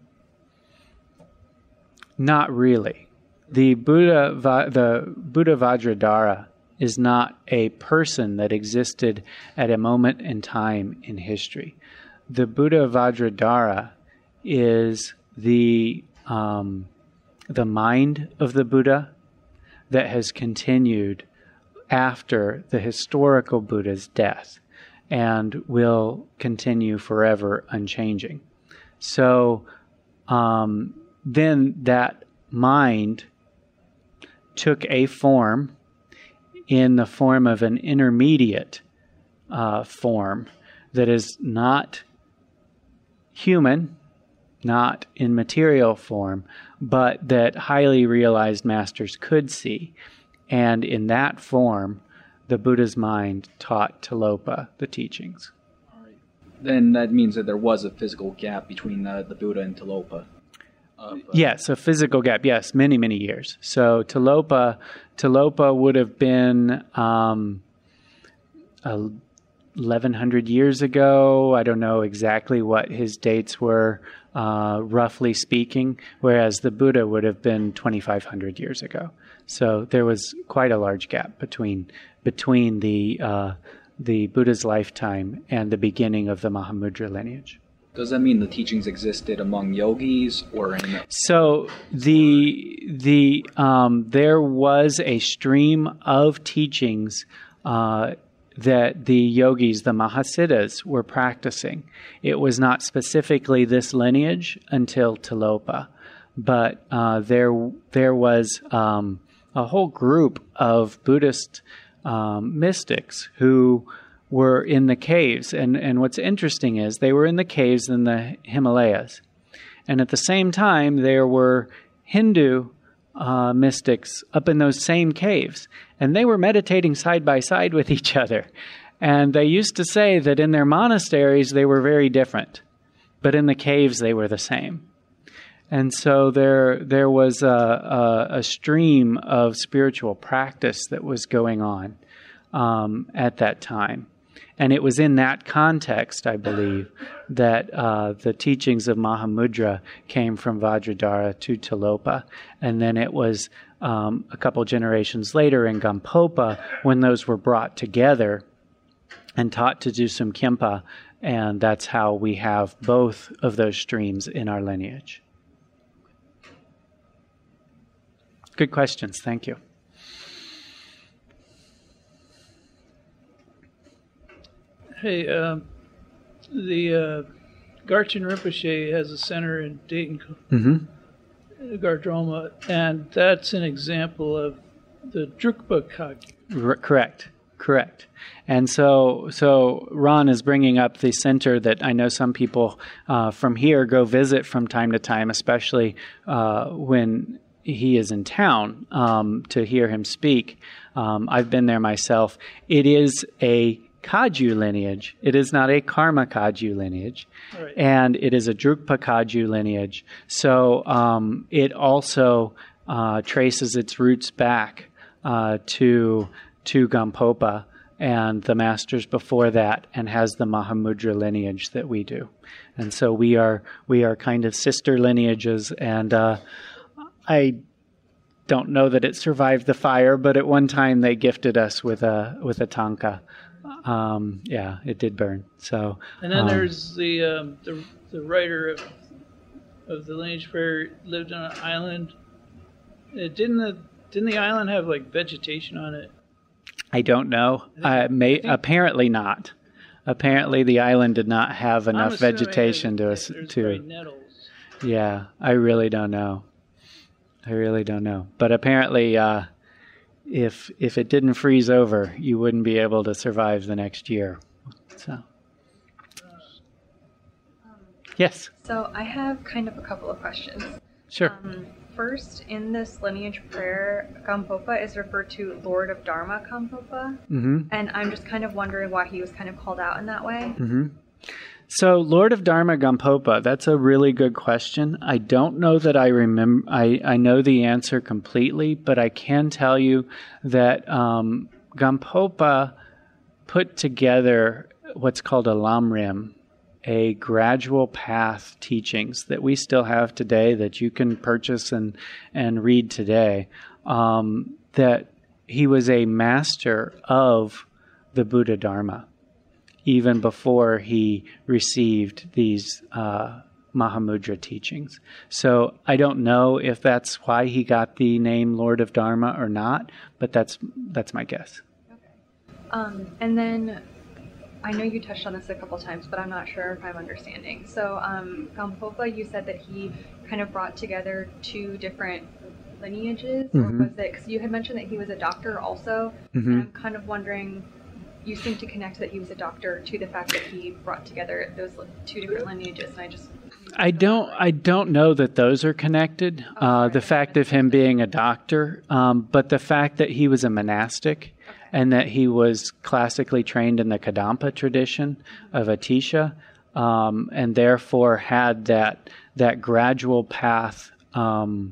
not really. The Buddha, the Buddha Vajradhara is not a person that existed at a moment in time in history. the Buddha Vajradhara is the um, the mind of the Buddha that has continued after the historical Buddha's death and will continue forever unchanging. So um, then that mind took a form in the form of an intermediate uh, form that is not human, not in material form, but that highly realized masters could see. And in that form, the Buddha's mind taught Tilopa the teachings. All right. Then that means that there was a physical gap between uh, the Buddha and Tilopa. Of, uh, yes, a physical gap. Yes, many, many years. So Tilopa, Tilopa would have been um, eleven hundred years ago. I don't know exactly what his dates were, uh, roughly speaking, whereas the Buddha would have been twenty-five hundred years ago. So there was quite a large gap between between the uh, the Buddha's lifetime and the beginning of the Mahamudra lineage. Does that mean the teachings existed among yogis or in? So the the um, there was a stream of teachings uh, that the yogis, the Mahasiddhas, were practicing. It was not specifically this lineage until Tilopa, but uh, there there was um, a whole group of Buddhist um, mystics who were in the caves. And, and what's interesting is they were in the caves in the Himalayas. And at the same time, there were Hindu uh, mystics up in those same caves. And they were meditating side by side with each other. And they used to say that in their monasteries, they were very different. But in the caves, they were the same. And so there there was a, a, a stream of spiritual practice that was going on um, at that time. And it was in that context, I believe, that uh, the teachings of Mahamudra came from Vajradhara to Tilopa. And then it was um, a couple generations later in Gampopa when those were brought together and taught to do some Khenpa. And that's how we have both of those streams in our lineage. Good questions. Thank you. Hey, uh, the uh, Garchen Rinpoche has a center in Dayton, Mm-hmm. Gardroma, and that's an example of the Drukpa Kagyu. R- correct. Correct. And so so Ron is bringing up the center that I know some people uh, from here go visit from time to time, especially uh, when he is in town um, to hear him speak. Um, I've been there myself. It is a Kagyu lineage. It is not a Karma Kagyu lineage. Right. And it is a Drukpa Kagyu lineage. So um, it also uh, traces its roots back uh, to to Gampopa and the masters before that, and has the Mahamudra lineage that we do. And so we are we are kind of sister lineages, and uh, I don't know that it survived the fire, but at one time they gifted us with a with a tanka. Um, yeah, it did burn. So, And then um, there's the, um, the the writer of of the lineage prayer lived on an island. Uh, didn't the didn't the island have like vegetation on it? I don't know. Uh, may, apparently not. Apparently, the island did not have I'm enough assuming vegetation to there's- us there's to. probably nettles. Yeah, I really don't know. I really don't know. But apparently, uh, if if it didn't freeze over, you wouldn't be able to survive the next year. So, yes, So I have kind of a couple of questions. sure. Um, first, in this lineage prayer, Gampopa is referred to Lord of Dharma Gampopa, Mm-hmm. and I'm just kind of wondering why he was kind of called out in that way. Mm-hmm. So, Lord of Dharma Gampopa, that's a really good question. I don't know that I remember. I, I know the answer completely, but I can tell you that um, Gampopa put together what's called a lamrim, a gradual path teachings that we still have today that you can purchase and, and read today. Um, that he was a master of the Buddha Dharma. even before he received these uh, Mahamudra teachings. So I don't know if that's why he got the name Lord of Dharma or not, but that's that's my guess. Um, and then I know you touched on this a couple times, but I'm not sure if I'm understanding. So um, Gampopa, you said that he kind of brought together two different lineages, Mm-hmm. or was it, because you had mentioned that he was a doctor also, Mm-hmm. and I'm kind of wondering, you seem to connect that he was a doctor to the fact that he brought together those li- two different lineages, and I just... I don't. I don't know that those are connected. Oh, uh, sorry. the fact of him being a doctor, um, but the fact that he was a monastic, Okay. and that he was classically trained in the Kadampa tradition of Atisha, um, and therefore had that that gradual path, um,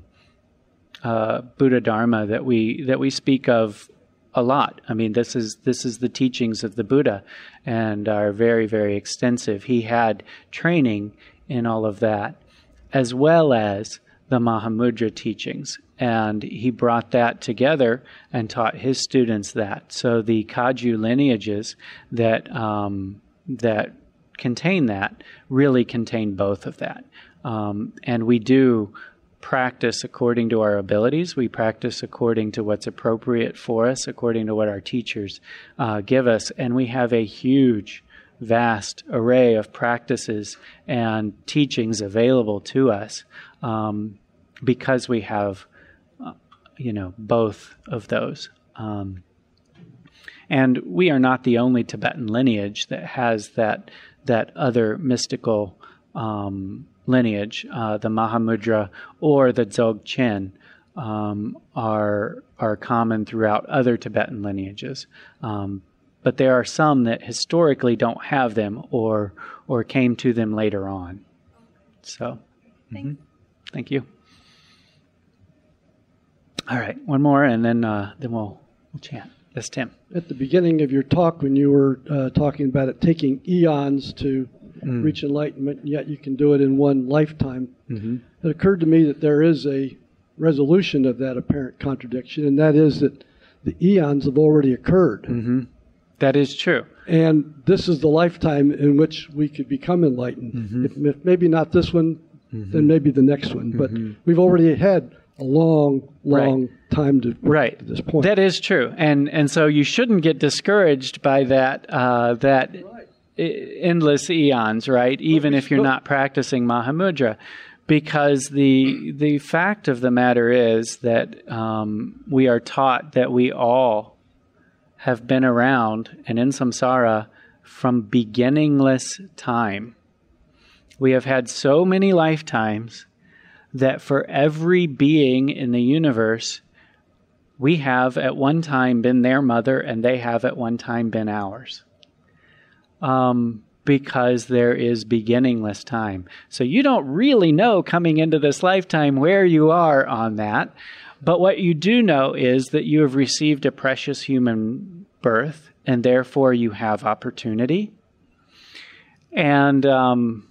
uh, Buddha Dharma that we that we speak of a lot. I mean, this is this is the teachings of the Buddha, and are very very extensive. He had training in all of that, as well as the Mahamudra teachings. And he brought that together and taught his students that. So the Kaju lineages that um, that contain that really contain both of that. Um, and we do practice according to our abilities. We practice according to what's appropriate for us, according to what our teachers uh, give us. And we have a huge vast array of practices and teachings available to us um, because we have, uh, you know, both of those. Um, and we are not the only Tibetan lineage that has that that other mystical um, lineage. Uh, the Mahamudra or the Dzogchen um, are are common throughout other Tibetan lineages. Um, But there are some that historically don't have them or or came to them later on. So, mhm. Thank you. All right, one more, and then uh, then we'll we'll chant. Yes, Tim. At the beginning of your talk, when you were uh, talking about it taking eons to Mm. reach enlightenment, and yet you can do it in one lifetime, Mm-hmm. it occurred to me that there is a resolution of that apparent contradiction, and that is that the eons have already occurred. Mm-hmm. That is true. And this is the lifetime in which we could become enlightened. Mm-hmm. If, if maybe not this one, Mm-hmm. then maybe the next one. But Mhm. we've already had a long, long Right. time to Right. to this point. That is true, and and so you shouldn't get discouraged by that uh, that e- endless eons, right? Even we if you're still- not practicing Mahamudra, because the the fact of the matter is that um, we are taught that we all have been around and in samsara from beginningless time. We have had so many lifetimes that for every being in the universe, we have at one time been their mother and they have at one time been ours. Um, because there is beginningless time. So you don't really know coming into this lifetime where you are on that. But what you do know is that you have received a precious human birth and therefore you have opportunity. And um,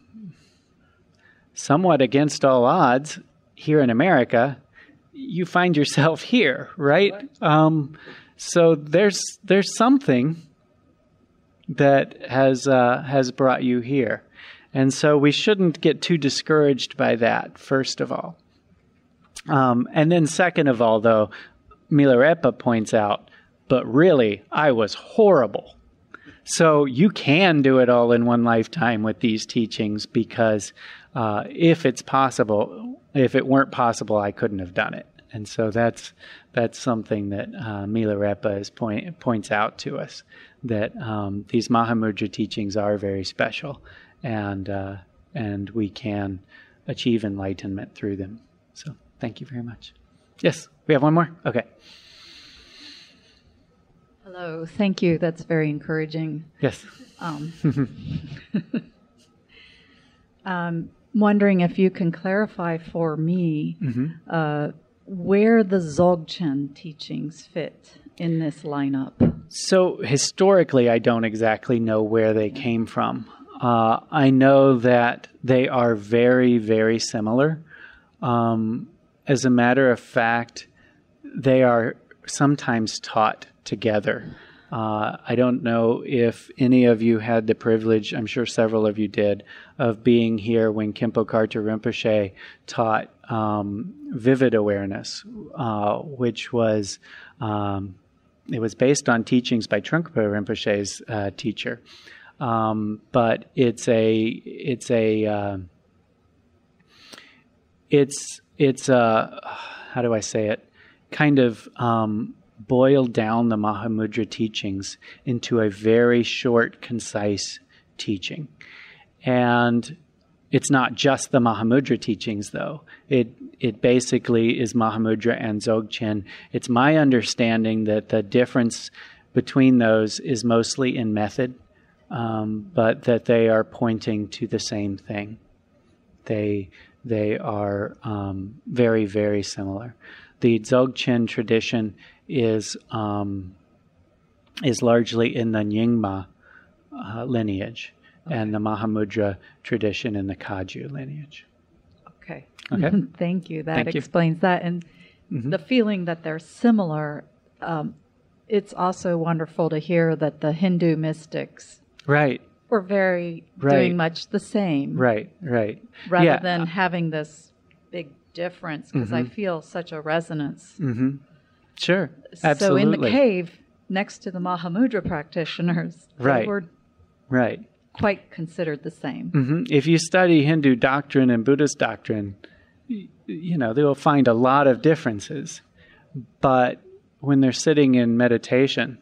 somewhat against all odds, here in America, you find yourself here, right? Um, so there's there's something that has uh, has brought you here, and so we shouldn't get too discouraged by that. First of all, um, and then second of all, though, Milarepa points out, but really, I was horrible. So you can do it all in one lifetime with these teachings because uh, if it's possible, if it weren't possible, I couldn't have done it. And so that's that's something that uh, Milarepa is point, points out to us, that um, these Mahamudra teachings are very special, and uh, and we can achieve enlightenment through them. So thank you very much. Yes, we have one more? Okay. Hello, thank you. That's very encouraging. Yes. Um, I'm wondering if you can clarify for me Mm-hmm. uh, where the Dzogchen teachings fit in this lineup. So historically, I don't exactly know where they came from. Uh, I know that they are very, very similar. Um, as a matter of fact, they are sometimes taught together. Uh, I don't know if any of you had the privilege, I'm sure several of you did, of being here when Khenpo Karthar Rinpoche taught um, vivid awareness, uh, which was, um, it was based on teachings by Trungpa Rinpoche's uh, teacher. Um, but it's a, it's a, uh, it's, it's a, how do I say it? Kind of um, boiled down the Mahamudra teachings into a very short, concise teaching. And it's not just the Mahamudra teachings, though. It it basically is Mahamudra and Dzogchen. It's my understanding that the difference between those is mostly in method, um, but that they are pointing to the same thing. They they are um, very, very similar. The Dzogchen tradition is um, is largely in the Nyingma uh, lineage, okay. and the Mahamudra tradition in the Kagyu lineage. Okay. Okay. Thank you. That Thank you. explains that. And mm-hmm. the feeling that they're similar, um, it's also wonderful to hear that the Hindu mystics right. were very right. doing much the same. Right, right. Rather yeah. than having this big difference, because mm-hmm. I feel such a resonance. Mm-hmm. Sure, absolutely. So in the cave, next to the Mahamudra practitioners, right. they were right. quite considered the same. Mm-hmm. If you study Hindu doctrine and Buddhist doctrine, you, you know, they will find a lot of differences. But when they're sitting in meditation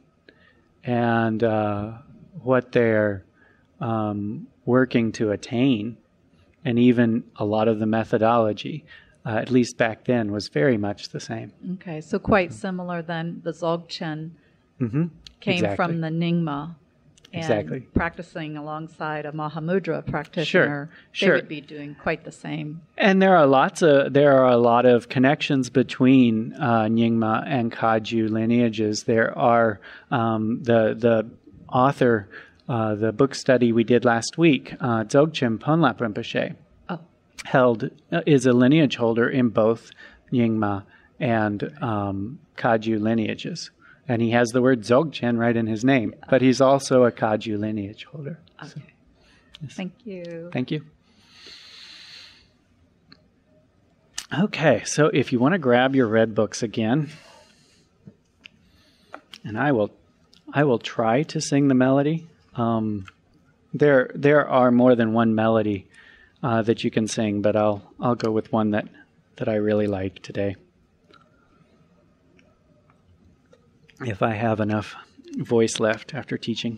and uh, what they're um, working to attain, and even a lot of the methodology, uh, at least back then, was very much the same. Okay, so quite similar then. The Dzogchen mm-hmm. came exactly. from the Nyingma. And exactly. practicing alongside a Mahamudra practitioner, sure. they sure. would be doing quite the same. And there are lots of there are a lot of connections between uh, Nyingma and Kagyu lineages. There are um, the the author, uh, the book study we did last week, uh, Dzogchen Ponlap Rinpoche, oh. held uh, is a lineage holder in both Nyingma and um, Kagyu lineages. And he has the word Dzogchen right in his name, but he's also a Kagyu lineage holder. Okay. So, yes. Thank you. Thank you. Okay, so if you want to grab your red books again, and I will, I will try to sing the melody. Um, there, there are more than one melody uh, that you can sing, but I'll, I'll go with one that, that I really like today. If I have enough voice left after teaching.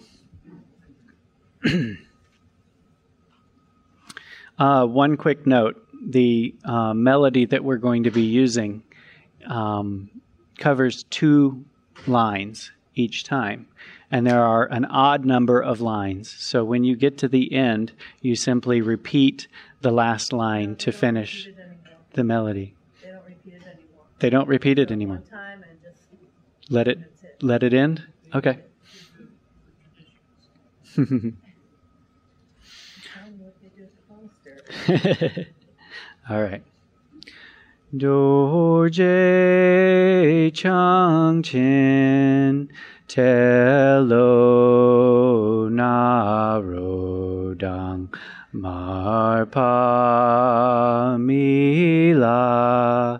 uh, one quick note. The uh, melody that we're going to be using um, covers two lines each time. And there are an odd number of lines. So when you get to the end, you simply repeat the last line to finish the melody. They don't repeat it anymore. They don't repeat it anymore. One time and just Let it let it end? Okay. All right. Dorje Changchen Telo Narodang Marpa Mila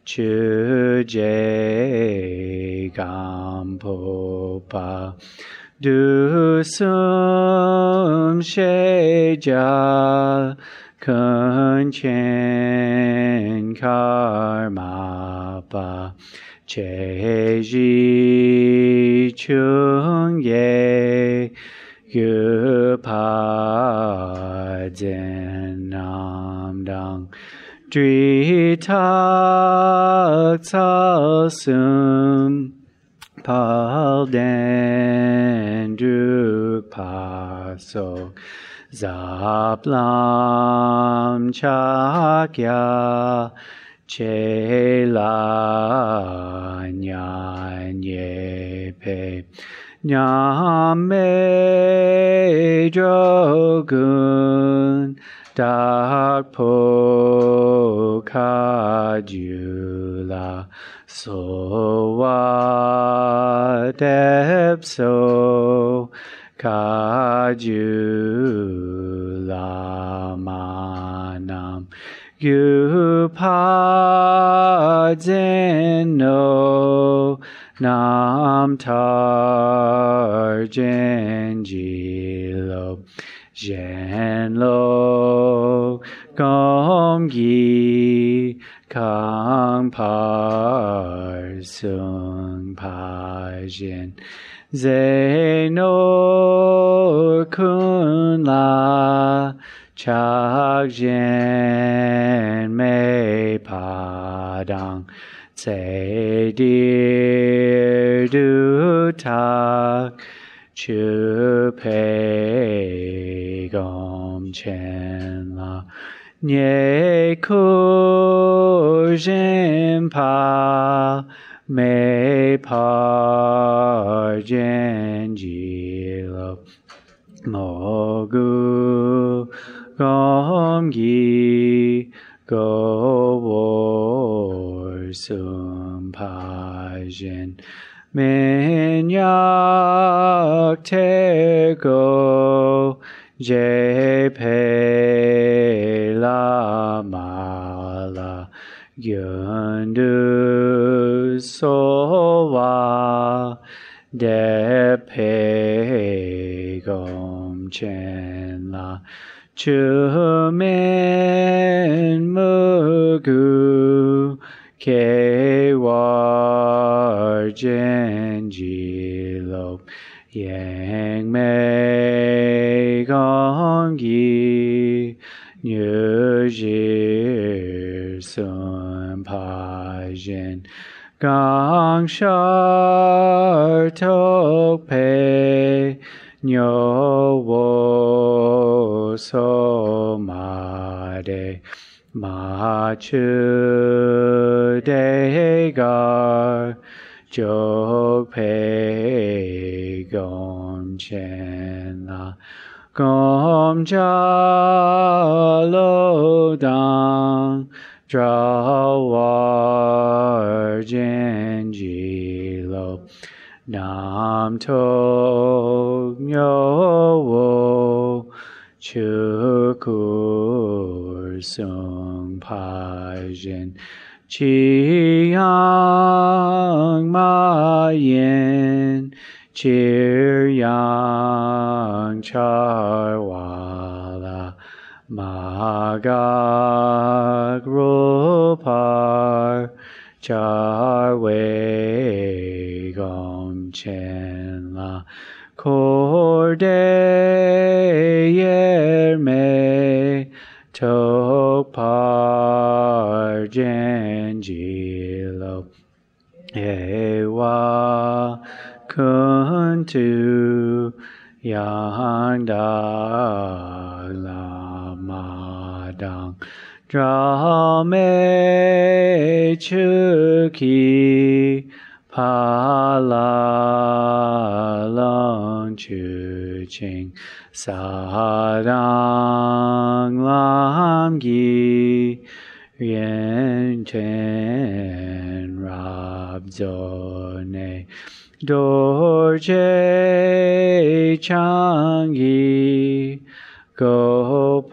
Chuje Gampopa Dusum Sheja Kunchen Karmapa Cheji Chung Ye Gupa Zen Dang Dritak Salsum Palden Drupasok Zaplam Chakya Chela Nyanyepe Nyame Drogun dak po kajula so wa dep so kajula manam yu pa no nam tar genjilo jen lo gom gi kang par sung pa jen ze no kun la chak jen me padang say dear do tak chu pe gom chen la nye ku jen pa me par jen ji lo mo gu gom gi go war sum pa jen min yak te go je pe la ma la gyun du so wa de pe gom chen la chu min mu gu ke war jen ji lo yang me gong gi như ji sun pa jen gang shar tok pe nyo wo so ma de ma chu de gar jok pe gom chen la gom ja lo dang dra war jen ji lo nam tok nyo wo chu kur sung pa jen chi yang ma yin chir yang char wa la ma gak ro par char we gom chen la kor de yer me tok par jen ji lo e wa kun tu yang da la ma dang dra me chu ki pa la long chu ching sa dang lam gi rien ten rab zo ne dor je chang gi go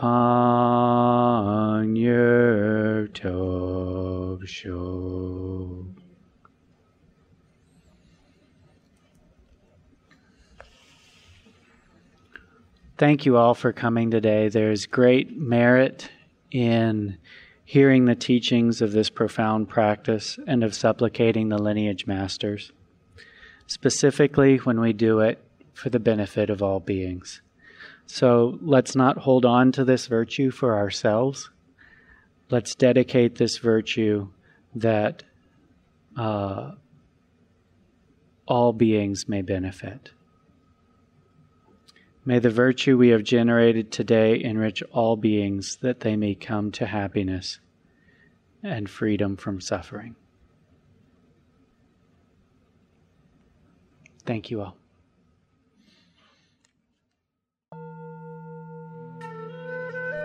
pan yer tov sho. Thank you all for coming today. There's great merit in hearing the teachings of this profound practice and of supplicating the lineage masters, specifically when we do it for the benefit of all beings. So let's not hold on to this virtue for ourselves. Let's dedicate this virtue that uh, all beings may benefit. May the virtue we have generated today enrich all beings that they may come to happiness and freedom from suffering. Thank you all.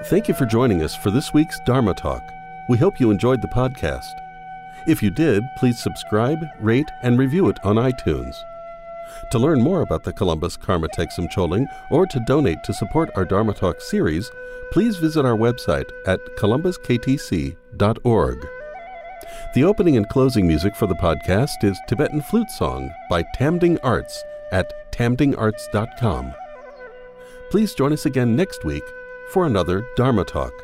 Thank you for joining us for this week's Dharma Talk. We hope you enjoyed the podcast. If you did, please subscribe, rate, and review it on iTunes. To learn more about the Columbus Karma Thegsum Choling or to donate to support our Dharma Talk series, please visit our website at columbus k t c dot org. The opening and closing music for the podcast is Tibetan Flute Song by Tamding Arts at tamding arts dot com. Please join us again next week for another Dharma Talk.